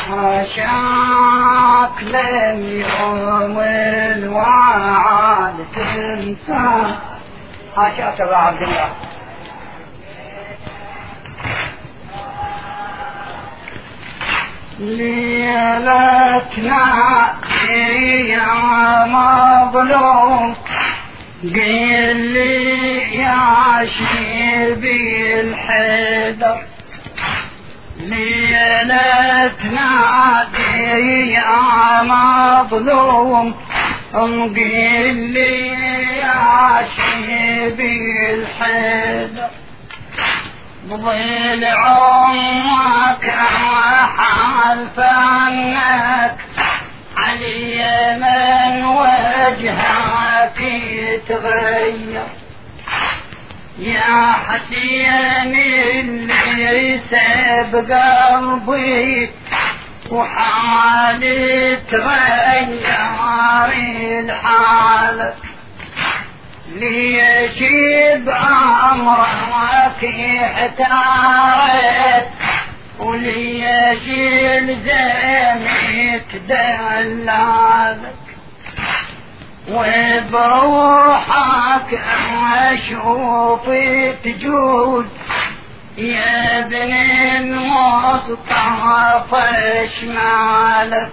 حاشاك لم يوم الوعد تنسى. حاشاك أبا عبد الله. ليلتنا يا مظلوم قل لي يا شيبي الحيدر. ليلتنا يا مظلوم قل لي يا شيبي الحيدر. بظل عمرك وحالف عنك علي من وجهك يتغير. يا حسين اللي ساب قلبي وحالي تغير الحالك. ليش بأمرك احتارت وليش لزمك دلالك. وبروحك اشوف تجود يا ابن المصطفى شمالك.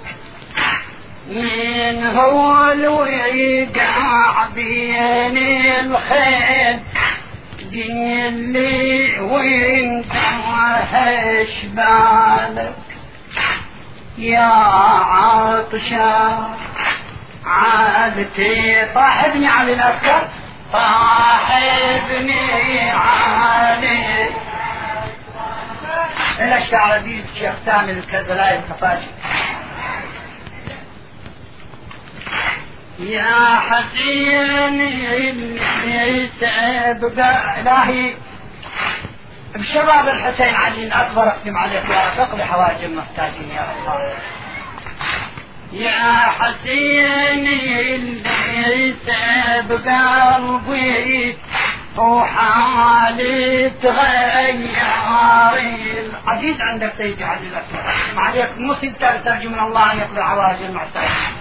من هو الوقع بين الخيل قل لي وانت وهش بالك. يا عطشان عادتي طاحبني على الأفكار طاحبني علي. إلى الشعر دي الشيخ سامي الكربلائي الخفاشي. يا حسين اللي سابق إلهي بشباب الحسين علي الأكبر أقسم عليك يا رفق بحوائج المحتاجين يا الله. يا حسين اللي سابق قلبي وحالي تغير. عزيز عندك سيدي علي الأكبر أقسم عليك مصيبة ترجو من الله أن يقضي حوائج المحتاجين.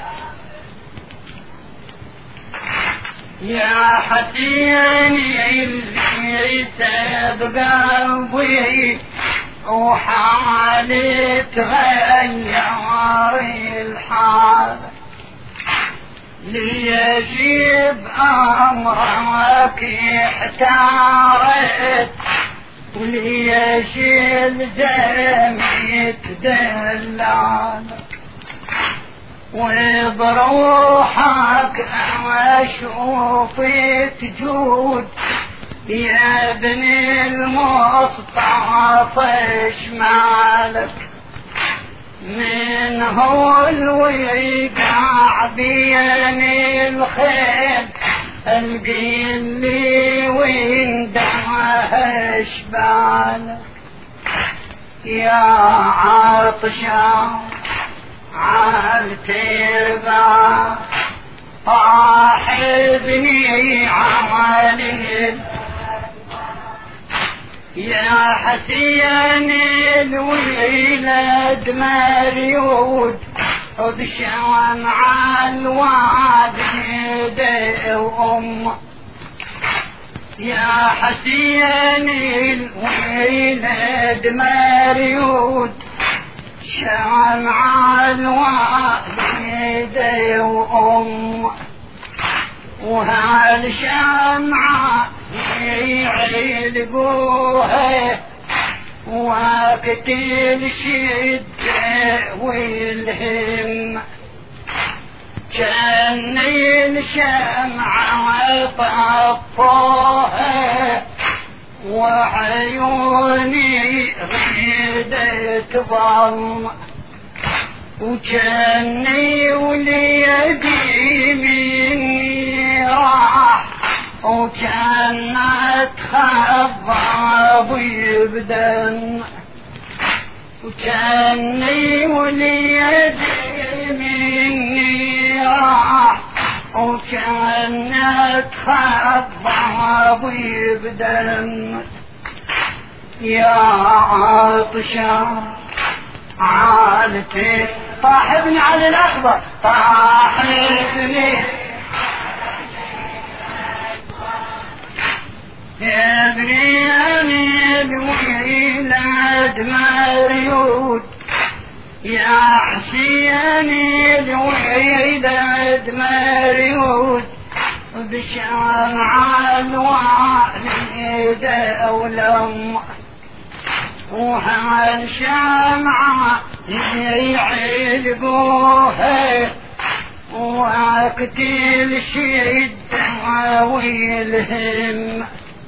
يا حسين اللي سابق قلبي وحالي تغير الحال. ليش بأمرك احتارت وليش لزمت دلالك. وبروحك واشوف تجود يا ابن المصطفى شمالك. من هو الوقع بين الخيل القلي وندهش بالك. يا عطشان عالتربة طاحبني عمالي. يا حسين الولد مريود وبشوان عالوالد وأمه. يا حسين الولد مريود شوان عالوالد وأمه. وهالشمعة يعلقوها وقت الشدة والهم. كان الشمعة طفوها وعيوني غيدت ظلم. وكاني وليدي مني راح وكانت خضابي بدم. وكاني وليدي مني راح وكانت خضابي بدم. يا عطشان عالتي طاحبني على الأكبر طاحبني يا ابني أميد ويلاد مريود يا حسيني الويلاد مريود بشمع الوالد أولم وهالشمعة يعلقوها وقت الشدة والهم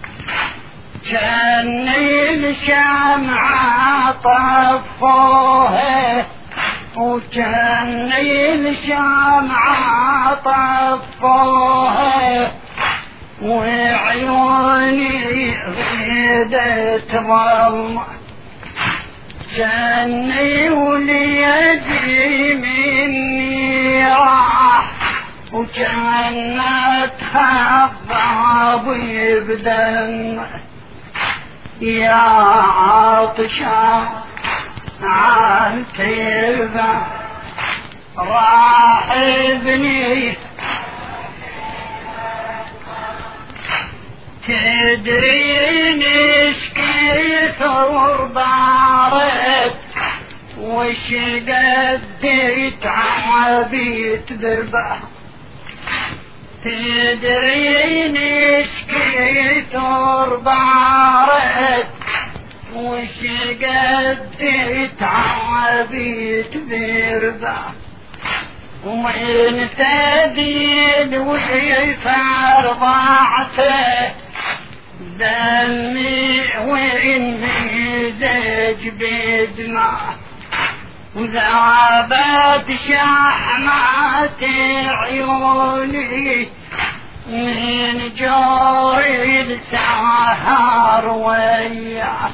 كان الشمعة طفوها وكان الشمعة طفوها وعيوني غيدت ظلم كاني وليدي مني راح وكانتها الضابي بدم يا عطشان عالتربة راح ابني تدريني شكي ثور بارد وش قديت عبيت دربه تدريني شكي ثور بارد وش قديت عبيت دربه وين تدين وكيف رضعته دمي وين مزج بدمع وذابت شحمات عيوني من جوري السهر وياه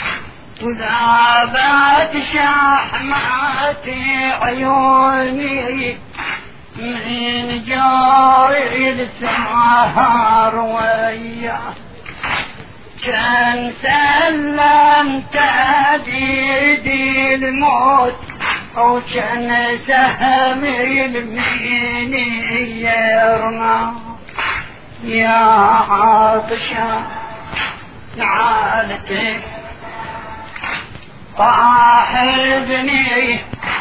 وذابت شحمات عيوني من جوري السهر وياه كان سلمت ايدي الموت وكان سهمي الميني يرمى يا عطشان عالتك طاحبني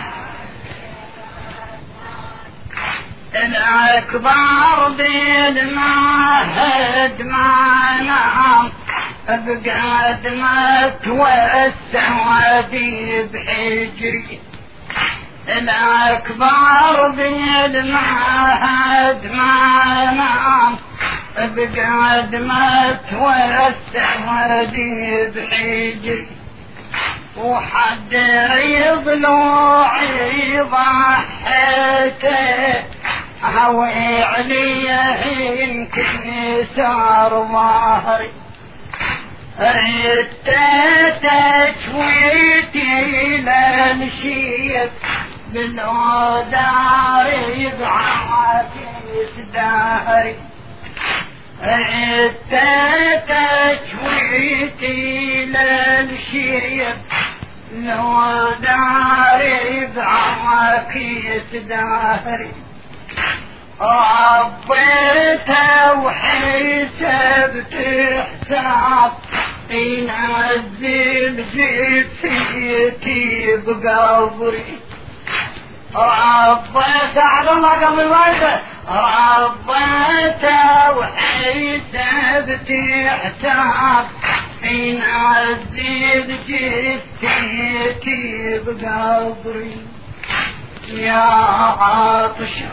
الأكبر بالمهد ما نام بقعد ما توسع ودي بحجري الأكبر بالمهد ما نام بقعد ما توسع ودي بحجري وحد ضلوعي ضحيته هوي عليه يمكن صار ظهري ردت تشويتي للشيب بالودار يضعف دهري ردت تشويتي للشيب بالودار يضعف دهري ربيته وحسبت حساب ينزل جثتي بقبري ربيته على ما قبل الوالده ربيته وحسبت حساب ينزل جثتي بقبري يا عطشان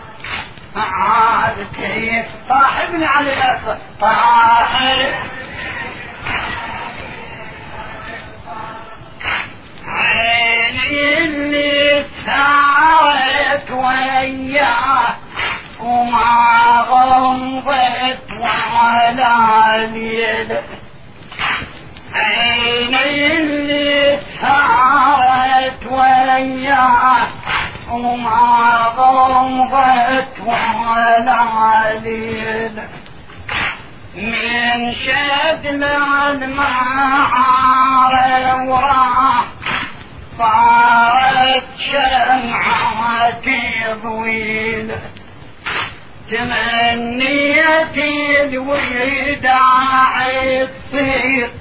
عادتي طاحبني على الأسر طاحب عيني اللي سارت وياه وما غمضت ولا اليد عيني اللي سارت وياه وما غمضت ولا ليل من شدل المعار وراح صار صارت شمعتي طويلة تمنيتي الوداع تصير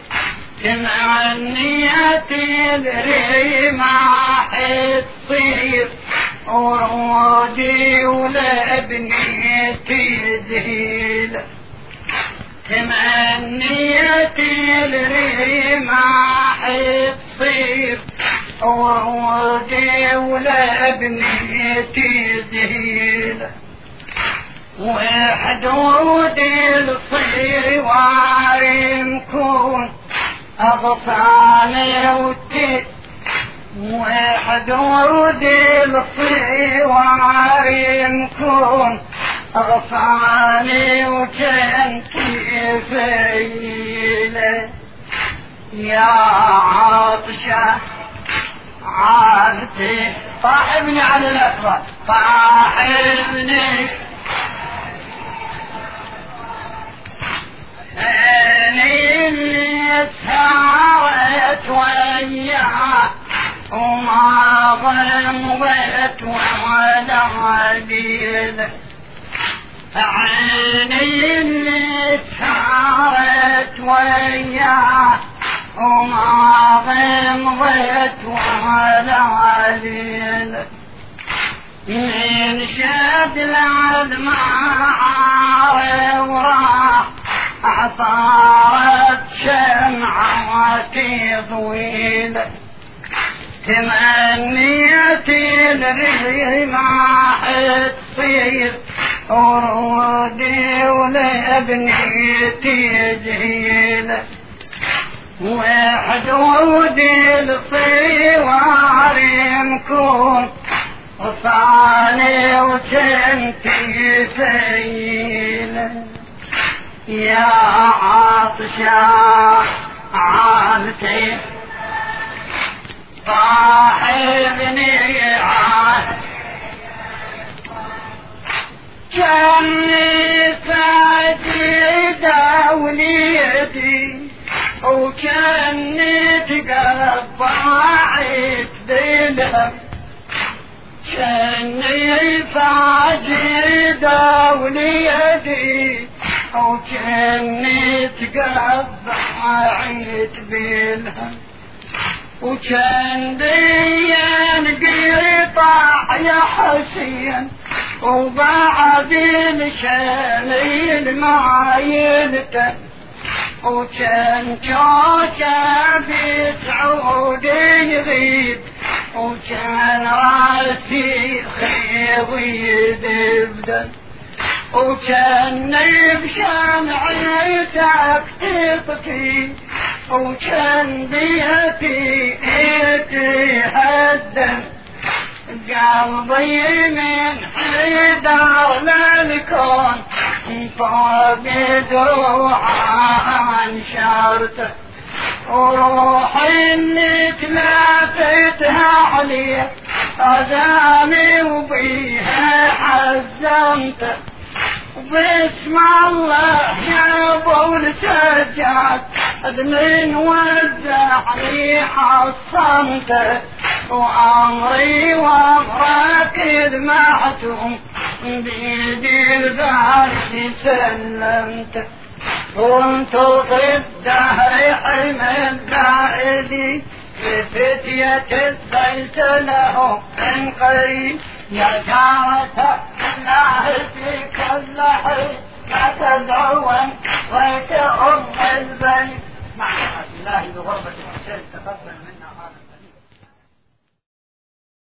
تمنيتي الرماح تصير ورودي ولابنيتي زهيلة تمنيتي الرماح تصير ورودي ولابنيتي زهيلة وحدودي الصير وارمكون أغصاني وتي وحدودي الصير وارمكون أغصاني وكنتي فيلة يا عطشة عارتي طاحبني على الأكبر طاحبني اللي سهرت وياها وما غمضت ولا عديل عيني اللي سهرت وياها وما غمضت ولا عديل من شد العدماء وراح صارت شمعتي طويلة تمنيتي الرماح تصير ورودي ولابنيتي جهيلة وحدودي الصوار مكون وصاني وكنتي ثقيلة يا عطشة عالتي صاحبني عاد كاني ساجدة وليدي وكاني تقطعت بلهم كاني ساجدة وليدي وكاني تقطعت بلهم وكان ديان قطع يا حسين وبعدين شالين معايلته وكان كوكب سعودي يغيب وكان راسي خيض يدبدل وكان بشمعي تكتفي وكان بيتي يتهدم قلبي من حيدر للكون طاب دروعه انشرته وروحي اللي تلافتها عليه عزامي وبيها حزمته بسم الله يا ابو السجاد من وزعني حصنته وامري وامرك ذمعتم بيدي البعث سلمته كنت ضد حمد بعدي بفتية البيت له من قريب يا جارة الله في كل حين لا تدعون وتأم البيت مع الله بغربة الحسين تقبل منا هذا البيت.